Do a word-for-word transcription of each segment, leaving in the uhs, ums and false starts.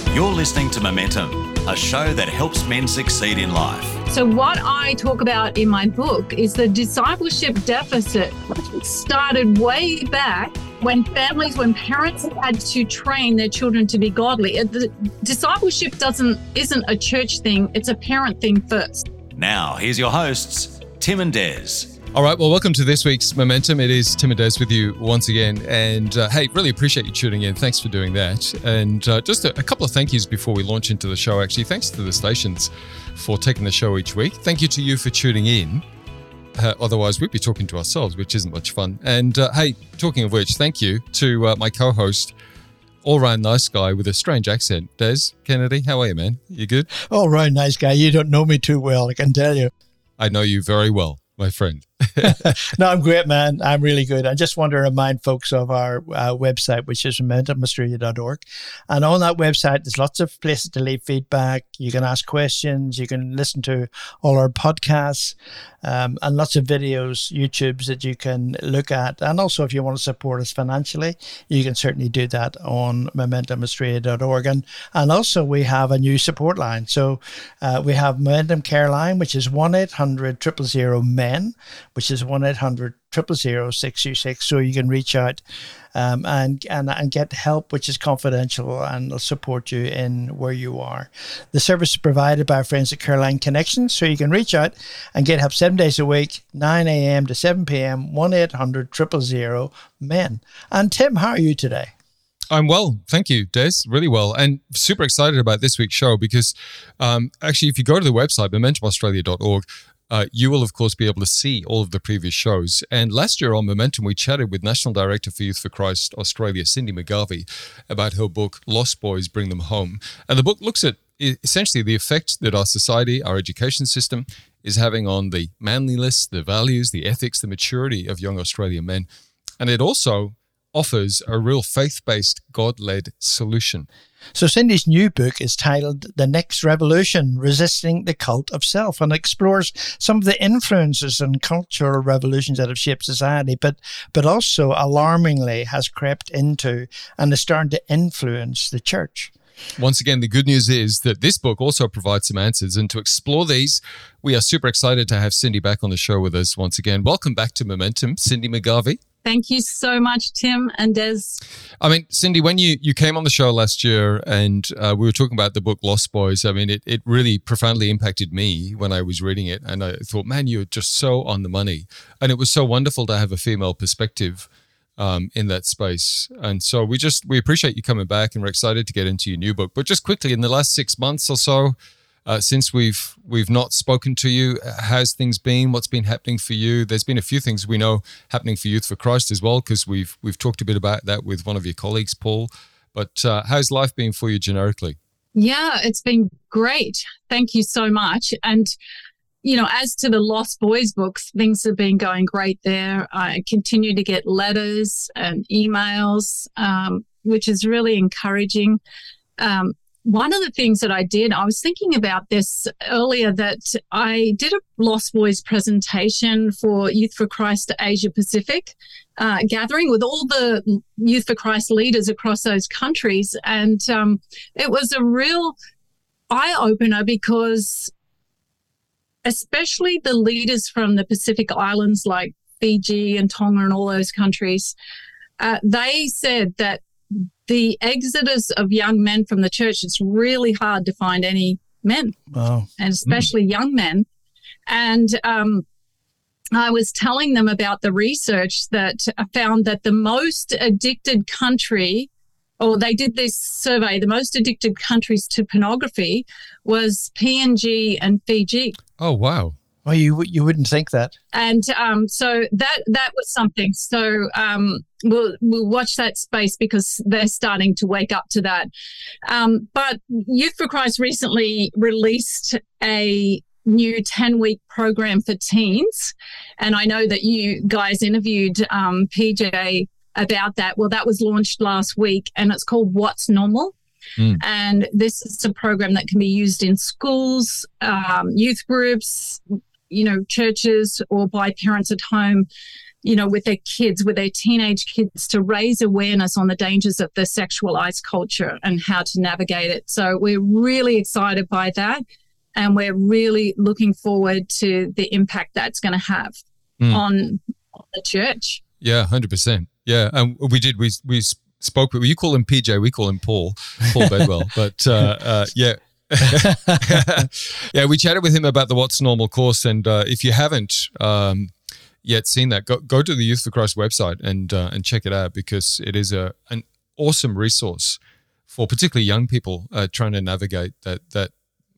You're listening to Momentum, a show that helps men succeed in life. So what I talk about in my book is the discipleship deficit started way back when families, when parents had to train their children to be godly. The discipleship doesn't isn't a church thing, it's a parent thing first. Now, here's your hosts, Tim and Des. All right, well, welcome to this week's Momentum. It is Tim and Des with you once again. And uh, hey, really appreciate you tuning in. Thanks for doing that. And uh, just a, a couple of thank yous before we launch into the show, actually. Thanks to the stations for taking the show each week. Thank you to you for tuning in. Uh, otherwise, we'd be talking to ourselves, which isn't much fun. And uh, hey, talking of which, thank you to uh, my co-host, all-round nice guy with a strange accent, Des Kennedy. How are you, man? You good? All-round nice guy. You don't know me too well, I can tell you. I know you very well, my friend. No, I'm great, man. I'm really good. I just want to remind folks of our uh, website, which is momentum australia dot org. And on that website, there's lots of places to leave feedback. You can ask questions. You can listen to all our podcasts um, and lots of videos, YouTubes that you can look at. And also, if you want to support us financially, you can certainly do that on momentum australia dot org. And, and also, we have a new support line. So uh, we have Momentum Care Line, which is one eight hundred, zero zero zero, M E N, which is one eight hundred, zero zero zero, six two six. So you can reach out um, and, and and get help, which is confidential and will support you in where you are. The service is provided by our friends at Careline Connections. So you can reach out and get help seven days a week, nine a.m. to seven p.m., one eight hundred, zero zero zero, M E N. And Tim, how are you today? I'm well. Thank you, Des. Really well. And super excited about this week's show because um, actually, if you go to the website, momentum australia dot org, Uh, you will, of course, be able to see all of the previous shows. And last year on Momentum, we chatted with National Director for Youth for Christ Australia, Cindy McGarvey, about her book, Lost Boys Bring Them Home. And the book looks at essentially the effect that our society, our education system, is having on the manliness, the values, the ethics, the maturity of young Australian men. And it also offers a real faith-based, God-led solution. So Cindy's new book is titled The Next Revolution, Resisting the Cult of Self, and explores some of the influences and cultural revolutions that have shaped society, but but also alarmingly has crept into and is starting to influence the church. Once again, the good news is that this book also provides some answers. And to explore these, we are super excited to have Cindy back on the show with us once again. Welcome back to Momentum, Cindy McGarvey. Thank you so much, Tim and Des. I mean, Cindy, when you, you came on the show last year and uh, we were talking about the book Lost Boys, I mean, it, it really profoundly impacted me when I was reading it. And I thought, man, you're just so on the money. And it was so wonderful to have a female perspective um, in that space. And so we just, we appreciate you coming back and we're excited to get into your new book. But just quickly, in the last six months or so, Uh, since we've we've not spoken to you, how's things been? What's been happening for you? There's been a few things we know happening for Youth for Christ as well, because we've we've talked a bit about that with one of your colleagues, Paul. But uh, how's life been for you generically? Yeah, it's been great. Thank you so much. And, you know, as to the Lost Boys books, things have been going great there. I continue to get letters and emails, um, which is really encouraging. Um, One of the things that I did, I was thinking about this earlier, that I did a Lost Boys presentation for Youth for Christ Asia Pacific uh, gathering with all the Youth for Christ leaders across those countries. And um, it was a real eye-opener because especially the leaders from the Pacific Islands like Fiji and Tonga and all those countries, uh, they said that the exodus of young men from the church, it's really hard to find any men, wow. and especially mm. young men. And um, I was telling them about the research that found that the most addicted country, or they did this survey, the most addicted countries to pornography was P N G and Fiji. Oh, wow. Well, you you wouldn't think that. And um, so that that was something. So um, we'll we'll watch that space because they're starting to wake up to that. Um, but Youth for Christ recently released a new ten-week program for teens, and I know that you guys interviewed um, P J about that. Well, that was launched last week, and it's called What's Normal. Mm. And this is a program that can be used in schools, um, youth groups, you know, churches, or by parents at home. you know, with their kids, with their teenage kids, to raise awareness on the dangers of the sexualized culture and how to navigate it. So we're really excited by that. And we're really looking forward to the impact that's going to have mm. on, on the church. Yeah, one hundred percent. Yeah, and we did, we we spoke, you call him P J, we call him Paul, Paul Bedwell. But uh, uh, yeah. yeah, we chatted with him about the What's Normal course. And uh, if you haven't um, yet seen that, go go to the Youth for Christ website and uh, and check it out, because it is a an awesome resource for particularly young people uh, trying to navigate that that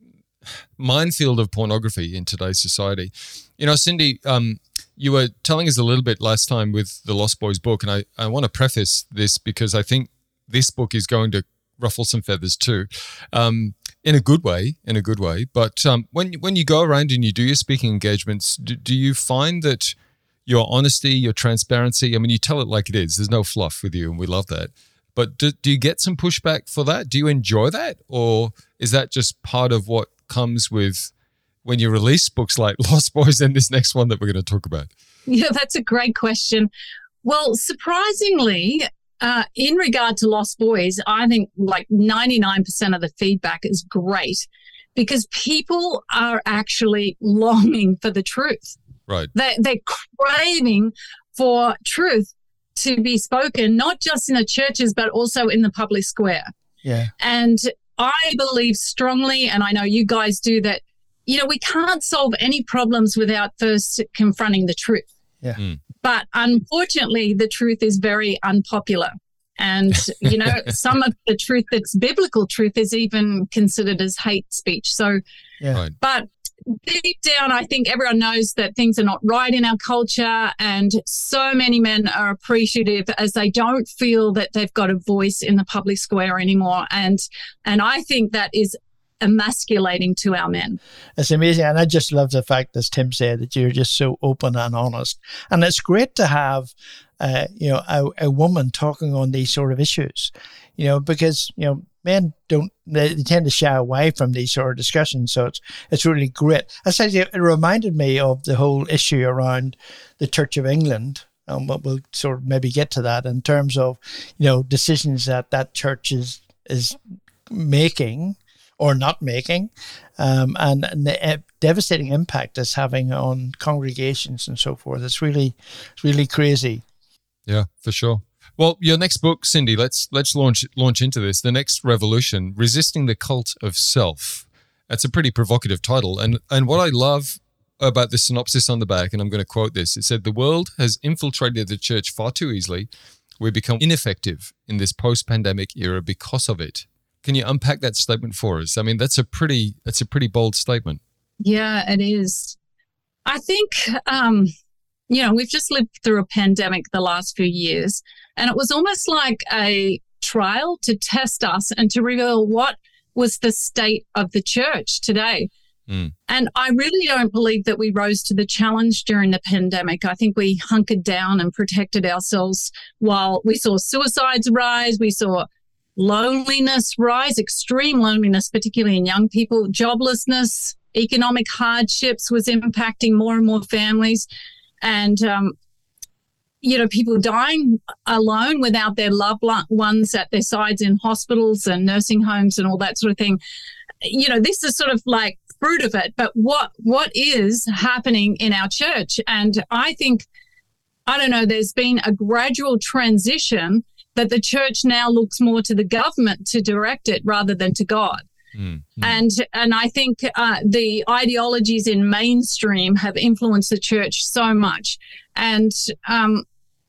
minefield of pornography in today's society. You know, Cindy, um, you were telling us a little bit last time with the Lost Boys book, and I, I want to preface this because I think this book is going to ruffle some feathers too, um, in a good way, in a good way. But um, when when you go around and you do your speaking engagements, do, do you find that your honesty, your transparency, I mean, you tell it like it is. There's no fluff with you, and we love that. But do, do you get some pushback for that? Do you enjoy that? Or is that just part of what comes with when you release books like Lost Boys and this next one that we're going to talk about? Yeah, that's a great question. Well, surprisingly, uh, in regard to Lost Boys, I think like ninety-nine percent of the feedback is great, because people are actually longing for the truth. Right. They, they're craving for truth to be spoken, not just in the churches, but also in the public square. Yeah. And I believe strongly, and I know you guys do, that, you know, we can't solve any problems without first confronting the truth. Yeah. Mm. But unfortunately, the truth is very unpopular. And, you know, some of the truth that's biblical truth is even considered as hate speech. So, yeah. Right. But deep down, I think everyone knows that things are not right in our culture, and so many men are appreciative as they don't feel that they've got a voice in the public square anymore. And and I think that is emasculating to our men. It's amazing. And I just love the fact, as Tim said, that you're just so open and honest. And it's great to have uh, you know, a, a woman talking on these sort of issues, you know, because, you know, men don't, they, they tend to shy away from these sort of discussions. So it's it's really great. I said it reminded me of the whole issue around the Church of England. Um, but we'll sort of maybe get to that in terms of, you know, decisions that that church is, is making or not making, um, and, and the uh, devastating impact it's having on congregations and so forth. It's really, it's really crazy. Yeah, for sure. Well, your next book, Cindy, let's let's launch launch into this. The Next Revolution, Resisting the Cult of Self. That's a pretty provocative title. And and what I love about the synopsis on the back, and I'm going to quote this, it said, "The world has infiltrated the church far too easily. We become ineffective in this post-pandemic era because of it." Can you unpack that statement for us? I mean, that's a pretty that's a pretty bold statement. Yeah, it is. I think, um, you know, we've just lived through a pandemic the last few years, and it was almost like a trial to test us and to reveal what was the state of the church today. Mm. And I really don't believe that we rose to the challenge during the pandemic. I think we hunkered down and protected ourselves while we saw suicides rise, we saw loneliness rise, extreme loneliness, particularly in young people, joblessness, economic hardships was impacting more and more families. And, um, you know, people dying alone without their loved ones at their sides in hospitals and nursing homes and all that sort of thing. You know, this is sort of like fruit of it. But what what is happening in our church? And I think, I don't know, there's been a gradual transition that the church now looks more to the government to direct it rather than to God. Mm-hmm. And and I think uh, the ideologies in mainstream have influenced the church so much. And um,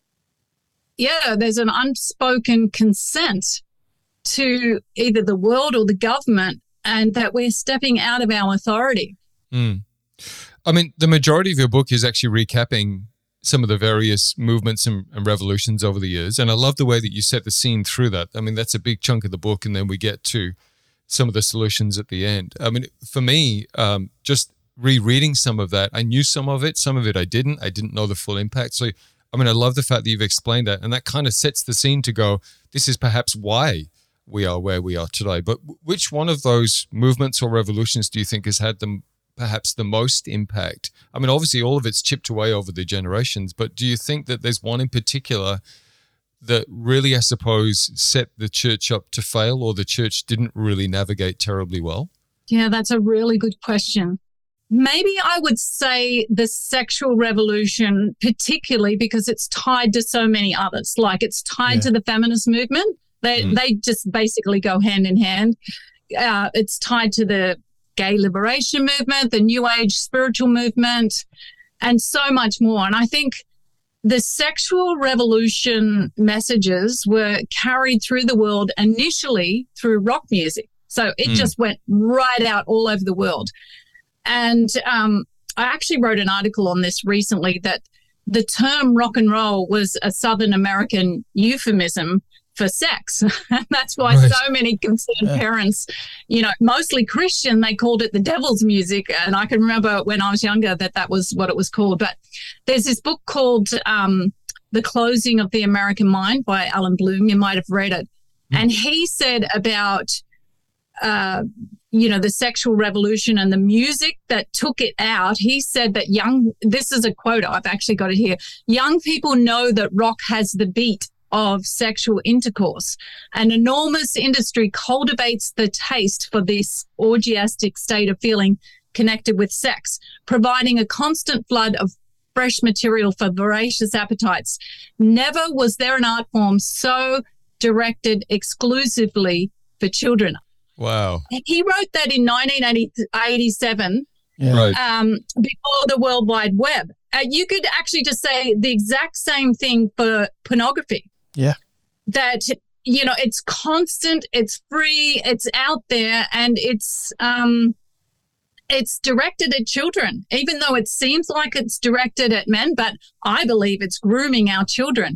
yeah, there's an unspoken consent to either the world or the government, and that we're stepping out of our authority. Mm. I mean, the majority of your book is actually recapping some of the various movements and, and revolutions over the years. And I love the way that you set the scene through that. I mean, that's a big chunk of the book. And then we get to some of the solutions at the end. I mean, for me, um, just rereading some of that, I knew some of it, some of it I didn't. I didn't know the full impact. So, I mean, I love the fact that you've explained that. And that kind of sets the scene to go, this is perhaps why we are where we are today. But which one of those movements or revolutions do you think has had the perhaps the most impact? I mean, obviously all of it's chipped away over the generations, but do you think that there's one in particular that really, I suppose, set the church up to fail, or the church didn't really navigate terribly well? Yeah, that's a really good question. Maybe I would say the sexual revolution, particularly because it's tied to so many others. Like it's tied Yeah. to the feminist movement. They Mm. they just basically go hand in hand. Uh, it's tied to the gay liberation movement, the New Age spiritual movement, and so much more. And I think the sexual revolution messages were carried through the world initially through rock music. So it Mm. just went right out all over the world. And um, I actually wrote an article on this recently that the term rock and roll was a Southern American euphemism for sex. And that's why Right. so many concerned Yeah. parents, you know, mostly Christian, they called it the devil's music. And I can remember when I was younger that that was what it was called. But there's this book called um, The Closing of the American Mind by Alan Bloom. You might have read it. Mm. And he said about uh, you know, the sexual revolution and the music that took it out. He said that young, this is a quote, I've actually got it here. Young people know that rock has the beat of sexual intercourse. An enormous industry cultivates the taste for this orgiastic state of feeling connected with sex, providing a constant flood of fresh material for voracious appetites. Never was there an art form so directed exclusively for children. Wow. He wrote that in nineteen eighty-seven, Yeah. Right. um, before the World Wide Web. Uh, you could actually just say the exact same thing for pornography. Yeah. That, you know, it's constant, it's free, it's out there, and it's um, it's directed at children, even though it seems like it's directed at men, but I believe it's grooming our children.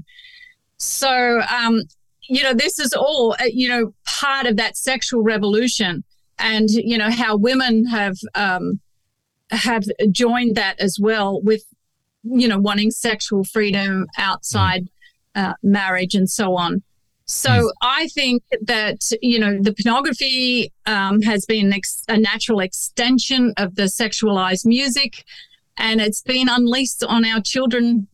So, um, you know, this is all, uh, you know, part of that sexual revolution, and, you know, how women have um, have joined that as well with, you know, wanting sexual freedom outside mm. uh, marriage and so on. So mm. I think that, you know, the pornography um, has been ex- a natural extension of the sexualized music, and it's been unleashed on our children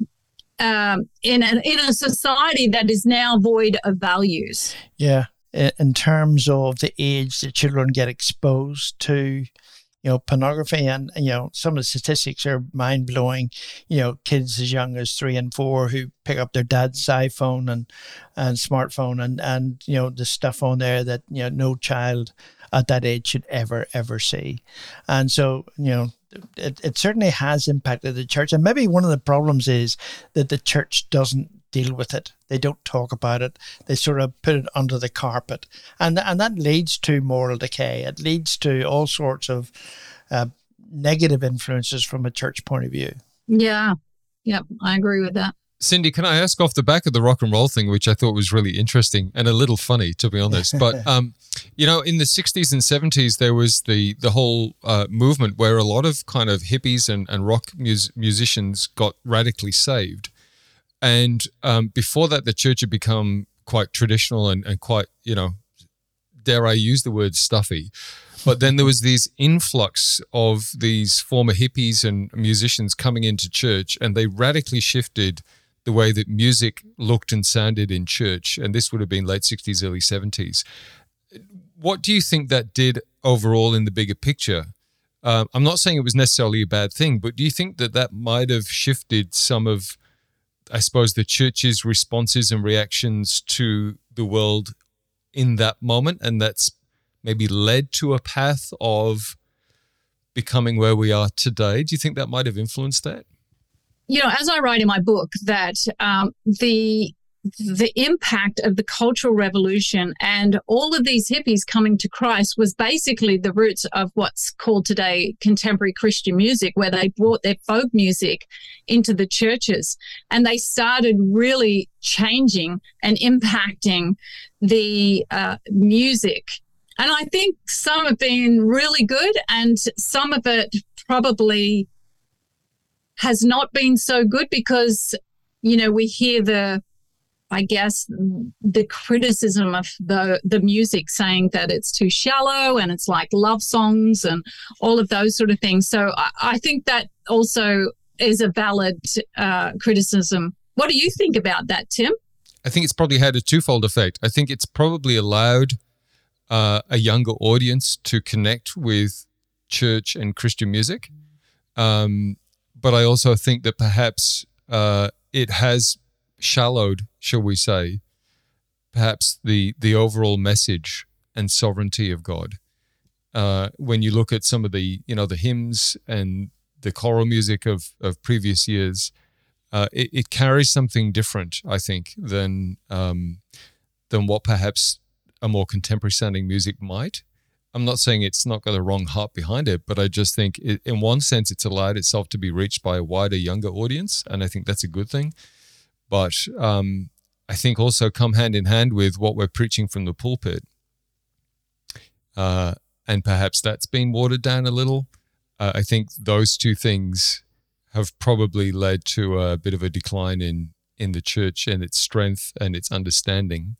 um, in a, in a society that is now void of values. Yeah. In terms of the age that children get exposed to, you know, pornography, and, you know, some of the statistics are mind blowing. You know, kids as young as three and four who pick up their dad's iPhone and, and smartphone and, and, you know, the stuff on there that, you know, no child at that age should ever, ever see. And so, you know, it, it certainly has impacted the church. And maybe one of the problems is that the church doesn't deal with it. They don't talk about it. They sort of put it under the carpet. And and that leads to moral decay. It leads to all sorts of uh, negative influences from a church point of view. Yeah. Yep. I agree with that. Cindy, can I ask off the back of the rock and roll thing, which I thought was really interesting and a little funny, to be honest. But, um, you know, in the sixties and seventies, there was the the whole uh, movement where a lot of kind of hippies and, and rock mus- musicians got radically saved. And um, before that, the church had become quite traditional and, and quite, you know, dare I use the word stuffy. But then there was this influx of these former hippies and musicians coming into church, and they radically shifted the way that music looked and sounded in church. And this would have been late sixties, early seventies. What do you think that did overall in the bigger picture? Uh, I'm not saying it was necessarily a bad thing, but do you think that that might have shifted some of, I suppose, the church's responses and reactions to the world in that moment, and that's maybe led to a path of becoming where we are today? Do you think that might have influenced that? You know, as I write in my book, that um, the the impact of the Cultural Revolution and all of these hippies coming to Christ was basically the roots of what's called today contemporary Christian music, where they brought their folk music into the churches, and they started really changing and impacting the uh, music. And I think some have been really good, and some of it probably has not been so good because, you know, we hear the I guess, the criticism of the the music, saying that it's too shallow and it's like love songs and all of those sort of things. So I, I think that also is a valid uh, criticism. What do you think about that, Tim? I think it's probably had a twofold effect. I think it's probably allowed uh, a younger audience to connect with church and Christian music. Um, but I also think that perhaps uh, it has shallowed, shall we say, perhaps the the overall message and sovereignty of God. Uh, when you look at some of the, you know, the hymns and the choral music of, of previous years, uh, it, it carries something different, I think, than um, than what perhaps a more contemporary sounding music might. I'm not saying it's not got a wrong heart behind it, but I just think it, in one sense it's allowed itself to be reached by a wider, younger audience, and I think that's a good thing. But um, I think also come hand in hand with what we're preaching from the pulpit, uh, and perhaps that's been watered down a little. Uh, I think those two things have probably led to a bit of a decline in, in the church and its strength and its understanding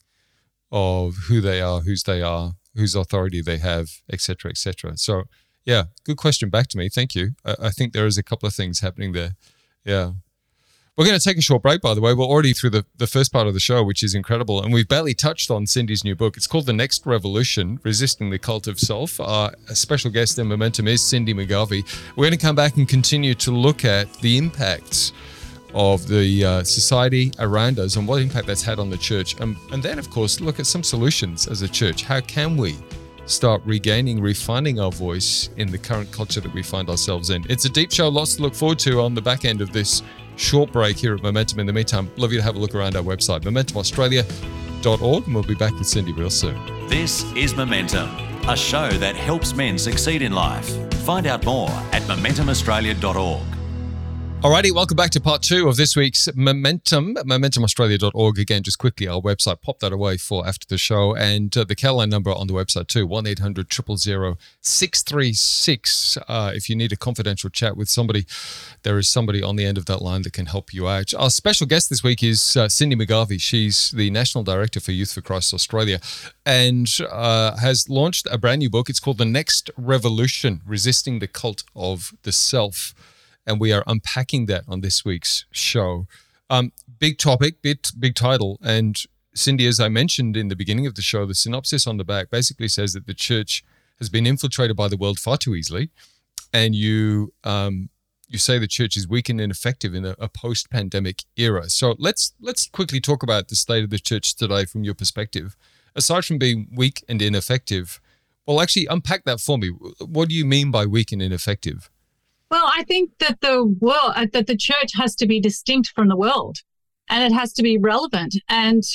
of who they are, whose they are, whose authority they have, et cetera, et cetera. So, yeah, good question back to me. Thank you. I, I think there is a couple of things happening there. Yeah. We're going to take a short break, by the way. We're already through the, the first part of the show, which is incredible. And we've barely touched on Cindy's new book. It's called The Next Revolution, Resisting the Cult of Self. Our special guest in Momentum is Cindy McGarvey. We're going to come back and continue to look at the impacts of the uh, society around us and what impact that's had on the church. Um, and then, of course, look at some solutions as a church. How can we start regaining, refining our voice in the current culture that we find ourselves in? It's a deep show, lots to look forward to on the back end of this short break here at Momentum. In the meantime, love you to have a look around our website, momentum australia dot org, and we'll be back with Cindy real soon. This is Momentum, a show that helps men succeed in life. Find out more at momentum australia dot org. Alrighty, welcome back to part two of this week's Momentum, momentum australia dot org. Again, just quickly, our website, pop that away for after the show. And uh, the Caroline number on the website too, one eight hundred, zero zero zero, six three six. Uh, if you need a confidential chat with somebody, there is somebody on the end of that line that can help you out. Our special guest this week is uh, Cindy McGarvey. She's the National Director for Youth for Christ Australia and uh, has launched a brand new book. It's called The Next Revolution, Resisting the Cult of the Self. And we are unpacking that on this week's show. Um, big topic, big, big title. And Cindy, as I mentioned in the beginning of the show, the synopsis on the back basically says that the church has been infiltrated by the world far too easily. And you um, you say the church is weak and ineffective in a, a post-pandemic era. So let's let's quickly talk about the state of the church today from your perspective. Aside from being weak and ineffective, well, actually unpack that for me. What do you mean by weak and ineffective? Well, I think that the world, uh, that the church has to be distinct from the world, and it has to be relevant. And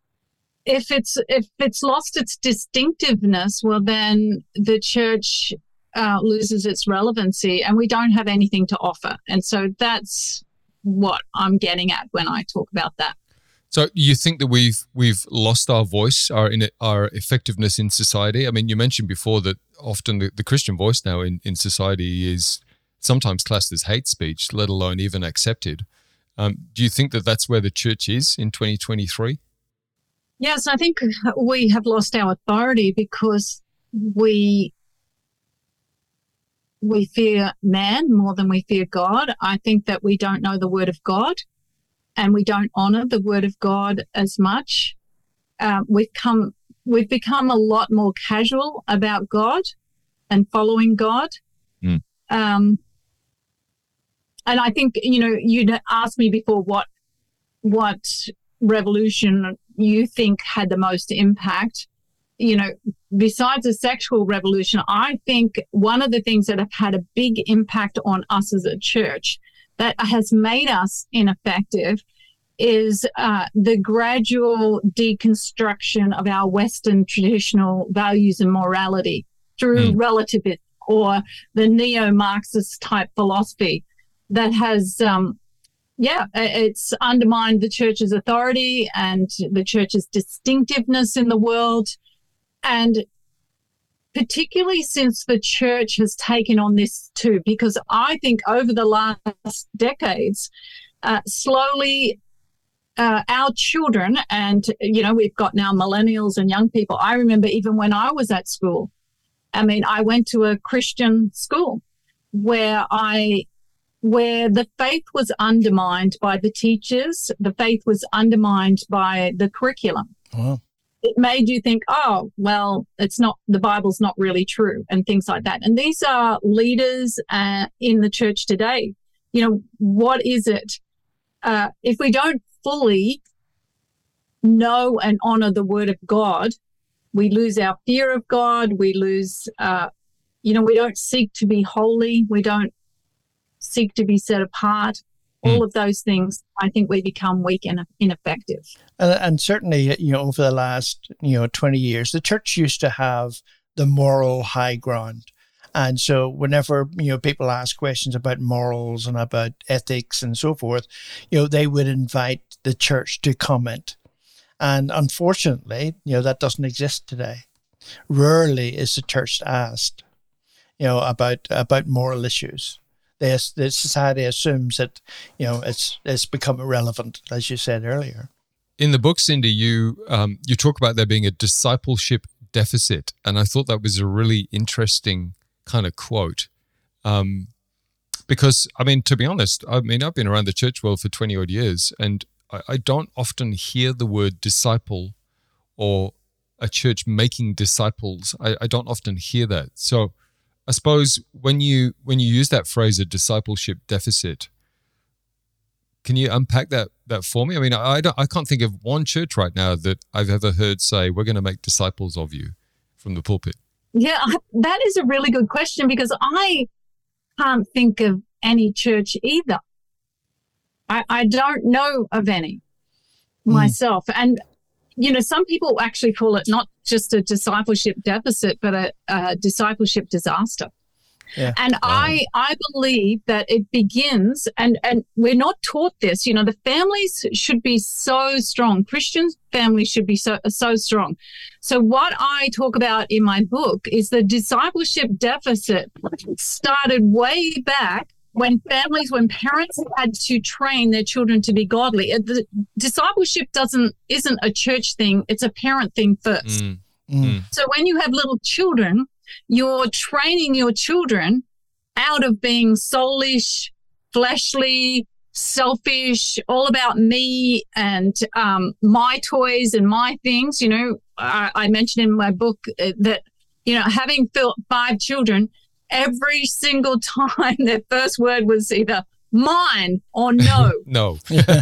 if it's if it's lost its distinctiveness, well, then the church uh, loses its relevancy, and we don't have anything to offer. And so that's what I'm getting at when I talk about that. So you think that we've we've lost our voice, our in our effectiveness in society? I mean, you mentioned before that often the, the Christian voice now in, in society is sometimes classed as hate speech, let alone even accepted. Um, do you think that that's where the church is in twenty twenty-three? Yes, I think we have lost our authority because we we fear man more than we fear God. I think that we don't know the word of God and we don't honor the word of God as much. Uh, we've come, we've become a lot more casual about God and following God. Mm. Um, And I think, you know, you'd asked me before what what revolution you think had the most impact. You know, besides the sexual revolution, I think one of the things that have had a big impact on us as a church that has made us ineffective is uh, the gradual deconstruction of our Western traditional values and morality through mm. relativism or the neo-Marxist type philosophy. That has, um, yeah, it's undermined the church's authority and the church's distinctiveness in the world. And particularly since the church has taken on this too, because I think over the last decades, uh, slowly uh, our children, and, you know, we've got now millennials and young people. I remember even when I was at school, I mean, I went to a Christian school where I, where the faith was undermined by the teachers, the faith was undermined by the curriculum. Wow. It made you think, oh, well, it's not, the Bible's not really true, and things like that. And these are leaders uh, in the church today. You know, what is it? Uh, if we don't fully know and honor the word of God, we lose our fear of God. We lose, uh, you know, we don't seek to be holy. We don't seek to be set apart. All of those things, I think we become weak and ineffective. And, and certainly, you know, over the last, you know, twenty years, the church used to have the moral high ground. And so whenever, you know, people ask questions about morals and about ethics and so forth, you know, they would invite the church to comment. And unfortunately, you know, that doesn't exist today. Rarely is the church asked, you know, about about moral issues. The, the society assumes that, you know, it's it's become irrelevant, as you said earlier. In the book, Cindy, you um, you talk about there being a discipleship deficit, and I thought that was a really interesting kind of quote. Um, because, I mean, to be honest, I mean, I've been around the church world for twenty odd years, and I, I don't often hear the word disciple or a church making disciples. I, I don't often hear that. So I suppose when you when you use that phrase, a discipleship deficit, can you unpack that that for me? I mean, I, I, don't, I can't think of one church right now that I've ever heard say, we're going to make disciples of you from the pulpit. Yeah, that is a really good question, because I can't think of any church either. I, I don't know of any mm. myself. And, you know, some people actually call it not just a discipleship deficit, but a, a discipleship disaster. Yeah. And wow. I I believe that it begins, and, and we're not taught this, you know, the families should be so strong. Christian families should be so so strong. So what I talk about in my book is the discipleship deficit started way back when families, when parents had to train their children to be godly. The discipleship doesn't isn't a church thing, it's a parent thing first. Mm. Mm. So when you have little children, you're training your children out of being soulish, fleshly, selfish, all about me and um, my toys and my things. You know, I, I mentioned in my book that, you know, having five children, every single time their first word was either mine or no. No.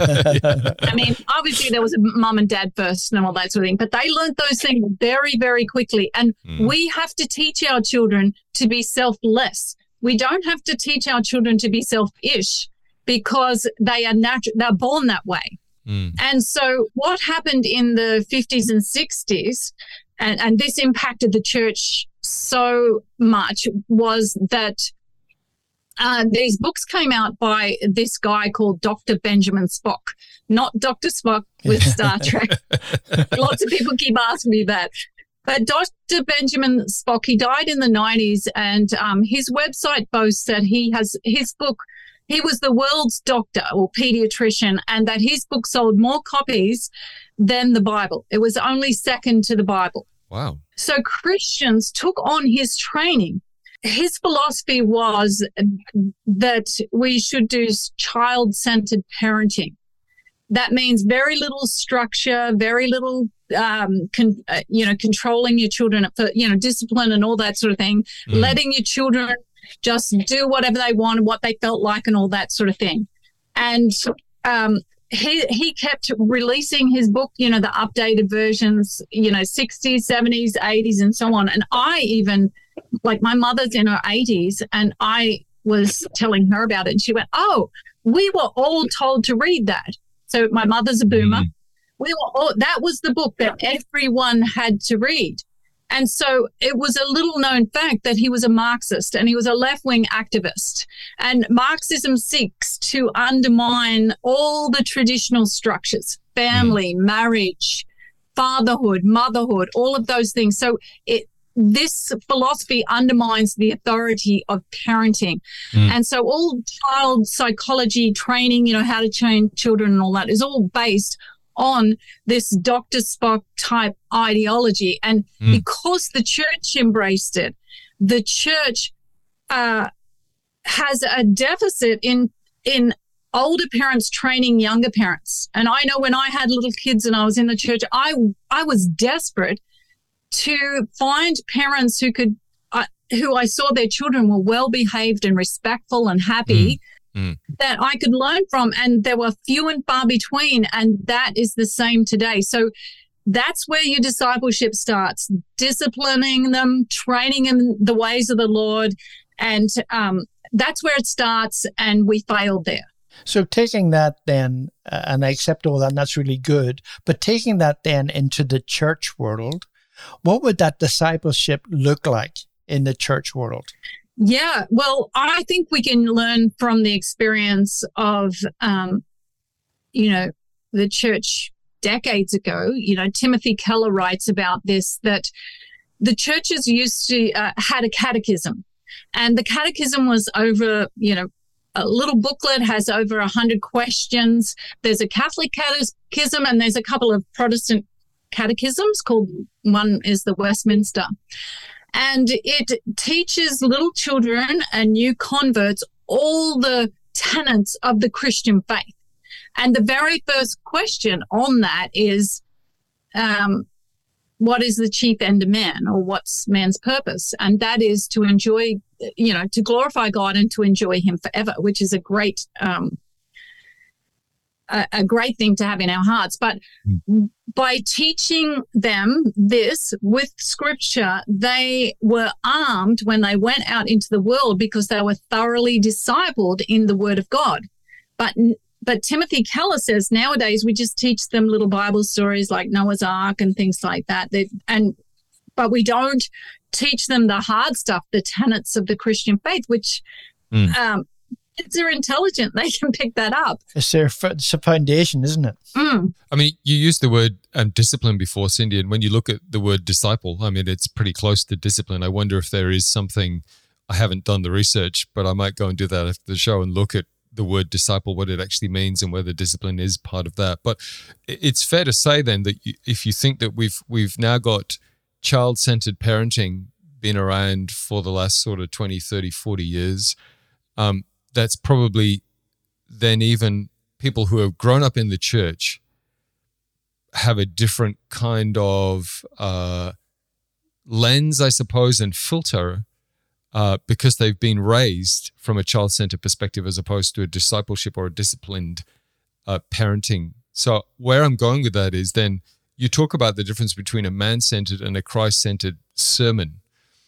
I mean, obviously there was a mum and dad first and all that sort of thing, but they learned those things very, very quickly. And mm. we have to teach our children to be selfless. We don't have to teach our children to be selfish, because they are natural, they're born that way. Mm. And so what happened in the fifties and sixties, and, and this impacted the church so much, was that Uh, these books came out by this guy called Doctor Benjamin Spock, not Doctor Spock with Star Trek. Lots of people keep asking me that. But Doctor Benjamin Spock, he died in the nineties, and um, his website boasts that he has his book, he was the world's doctor or pediatrician, and that his book sold more copies than the Bible. It was only second to the Bible. Wow. So Christians took on his training. His philosophy was that we should do child-centered parenting. That means very little structure, very little, um, con- uh, you know, controlling your children, for, you know, discipline and all that sort of thing, mm. letting your children just do whatever they want, what they felt like and all that sort of thing. And um, he he kept releasing his book, you know, the updated versions, you know, sixties, seventies, eighties, and so on. And I even... like my mother's in her eighties, and I was telling her about it, and she went, oh, we were all told to read that. So my mother's a boomer. Mm. We were all, that was the book that everyone had to read. And so it was a little known fact that he was a Marxist and he was a left-wing activist. And Marxism seeks to undermine all the traditional structures, family, mm. marriage, fatherhood, motherhood, all of those things. So it this philosophy undermines the authority of parenting. Mm. And so all child psychology training, you know, how to train children and all that is all based on this Doctor Spock type ideology. And mm. because the church embraced it, the church uh, has a deficit in in older parents training younger parents. And I know when I had little kids and I was in the church, I I was desperate to find parents who could, uh, who I saw their children were well behaved and respectful and happy, mm. Mm. that I could learn from. And there were few and far between. And that is the same today. So that's where your discipleship starts, disciplining them, training them the ways of the Lord. And um, that's where it starts. And we failed there. So taking that then, uh, and I accept all that, and that's really good, but taking that then into the church world, what would that discipleship look like in the church world? Yeah, well, I think we can learn from the experience of, um, you know, the church decades ago. You know, Timothy Keller writes about this, that the churches used to, uh, had a catechism, and the catechism was over, you know, a little booklet has over one hundred questions. There's a Catholic catechism and there's a couple of Protestant catechisms called, one is the Westminster. And it teaches little children and new converts all the tenets of the Christian faith. And the very first question on that is, um, what is the chief end of man, or what's man's purpose? And that is to enjoy, you know, to glorify God and to enjoy him forever, which is a great, um, a, a great thing to have in our hearts. But mm. by teaching them this with scripture, they were armed when they went out into the world because they were thoroughly discipled in the word of God. But But Timothy Keller says nowadays we just teach them little Bible stories like Noah's Ark and things like that. They, and but we don't teach them the hard stuff, the tenets of the Christian faith, which mm. um, kids are intelligent. They can pick that up. It's their it's a foundation, isn't it? Mm. I mean, you used the word um, discipline before, Cindy, and when you look at the word disciple, I mean, it's pretty close to discipline. I wonder if there is something, I haven't done the research, but I might go and do that after the show and look at the word disciple, what it actually means, and whether discipline is part of that. But it's fair to say then that you, if you think that we've we've now got child-centered parenting been around for the last sort of twenty, thirty, forty years, um, that's probably then even people who have grown up in the church have a different kind of uh, lens, I suppose, and filter Uh, because they've been raised from a child-centered perspective as opposed to a discipleship or a disciplined uh, parenting. So where I'm going with that is then you talk about the difference between a man-centered and a Christ-centered sermon.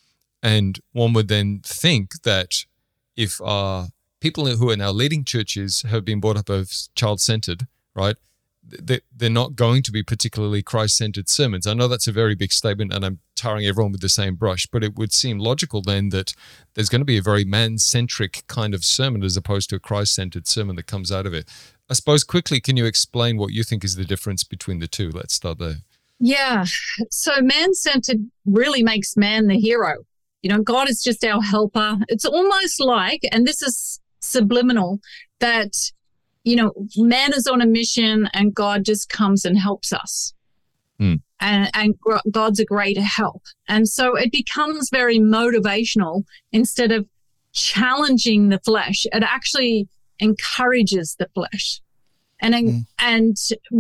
And one would then think that if uh, people who are now leading churches have been brought up as child-centered, right, they're not going to be particularly Christ-centered sermons. I know that's a very big statement and I'm tarring everyone with the same brush, but it would seem logical then that there's going to be a very man-centric kind of sermon as opposed to a Christ-centered sermon that comes out of it. I suppose quickly, can you explain what you think is the difference between the two? Let's start there. Yeah. So man-centered really makes man the hero. You know, God is just our helper. It's almost like, and this is subliminal, that you know, man is on a mission and God just comes and helps us. Mm. And, and God's a great help. And so it becomes very motivational instead of challenging the flesh. It actually encourages the flesh. And, mm. and,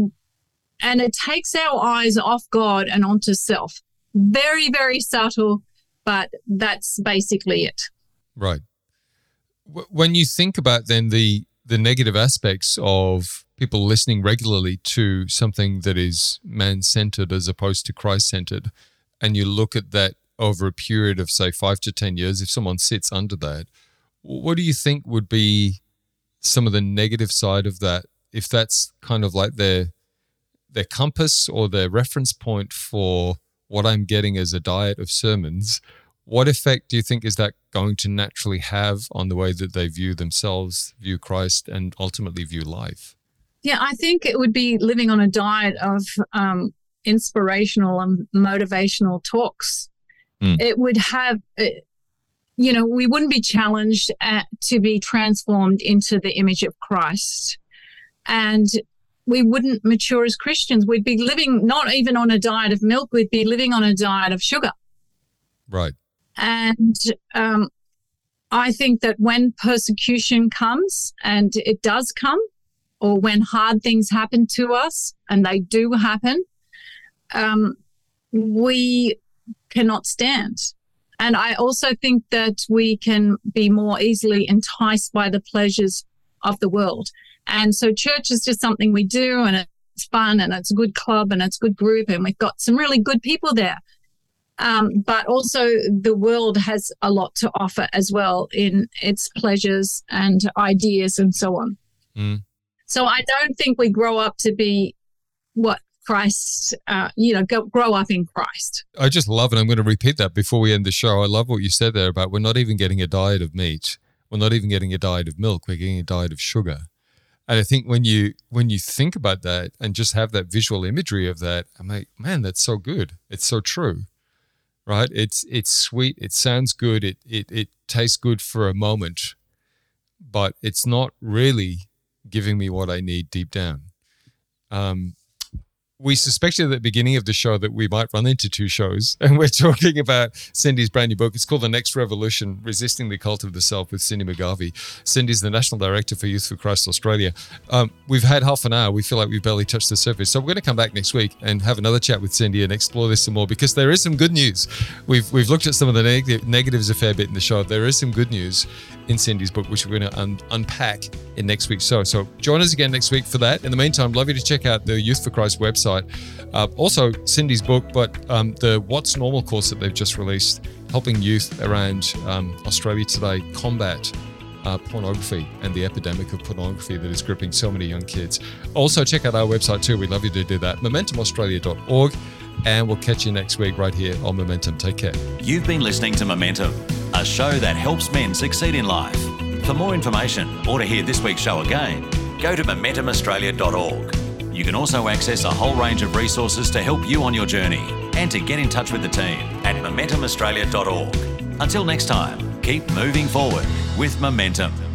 and it takes our eyes off God and onto self. Very, very subtle, but that's basically it. Right. When you think about then the the negative aspects of people listening regularly to something that is man-centered as opposed to Christ-centered, and you look at that over a period of, say, five to ten years, if someone sits under that, what do you think would be some of the negative side of that, if that's kind of like their their compass or their reference point for what I'm getting as a diet of sermons? What effect do you think is that going to naturally have on the way that they view themselves, view Christ, and ultimately view life? Yeah, I think it would be living on a diet of um, inspirational and motivational talks. Mm. It would have, uh, you know, we wouldn't be challenged at, to be transformed into the image of Christ. And we wouldn't mature as Christians. We'd be living not even on a diet of milk, we'd be living on a diet of sugar. Right. And um, I think that when persecution comes, and it does come, or when hard things happen to us, and they do happen, um, we cannot stand. And I also think that we can be more easily enticed by the pleasures of the world. And so church is just something we do, and it's fun, and it's a good club, and it's a good group, and we've got some really good people there. Um, but also the world has a lot to offer as well in its pleasures and ideas and so on. Mm. So I don't think we grow up to be what Christ, uh, you know, go, grow up in Christ. I just love it. I'm going to repeat that before we end the show. I love what you said there about we're not even getting a diet of meat. We're not even getting a diet of milk. We're getting a diet of sugar. And I think when you when you think about that and just have that visual imagery of that, I'm like, man, that's so good. It's so true, right? It's it's sweet. It sounds good. It it it tastes good for a moment, but it's not really giving me what I need deep down. Um, we suspected at the beginning of the show that we might run into two shows, and we're talking about Cindy's brand new book. It's called The Next Revolution, Resisting the Cult of the Self with Cindy McGarvey. Cindy's the National Director for Youth for Christ Australia. Um, we've had half an hour. We feel like we've barely touched the surface. So we're going to come back next week and have another chat with Cindy and explore this some more, because there is some good news. We've we've looked at some of the neg- negatives a fair bit in the show. There is some good news in Cindy's book, which we're going to un- unpack in next week's show. So join us again next week for that. In the meantime, love you to check out the Youth for Christ website. Uh, also, Cindy's book, but um, the What's Normal course that they've just released, helping youth around um, Australia today combat uh, pornography and the epidemic of pornography that is gripping so many young kids. Also, check out our website too. We'd love you to do that, momentum australia dot org. And we'll catch you next week right here on Momentum. Take care. You've been listening to Momentum, a show that helps men succeed in life. For more information or to hear this week's show again, go to momentum australia dot org. You can also access a whole range of resources to help you on your journey and to get in touch with the team at momentum australia dot org. Until next time, keep moving forward with Momentum.